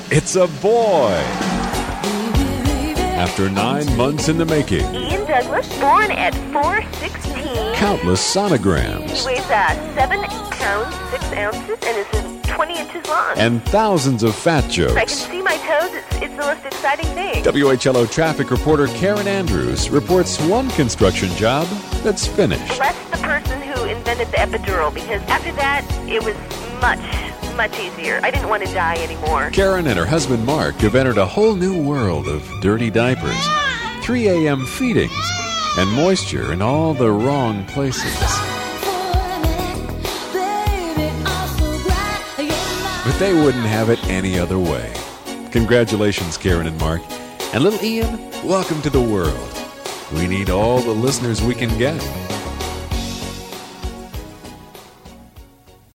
It's a boy. After 9 months in the making, Ian Douglas, born at 4'16". countless sonograms, He weighs 7 pounds, 6 ounces, and is 20 inches long. and thousands of fat I can jokes. see my toes. It's the most exciting thing. WHLO traffic reporter Karen Andrews reports one construction job that's finished. Bless the person who invented the epidural, because after that, it was much easier. I didn't want to die anymore. Karen and her husband Mark have entered a whole new world of dirty diapers, 3 a.m. feedings, and moisture in all the wrong places. But they wouldn't have it any other way. Congratulations, Karen and Mark. And little Ian, welcome to the world. We need all the listeners we can get.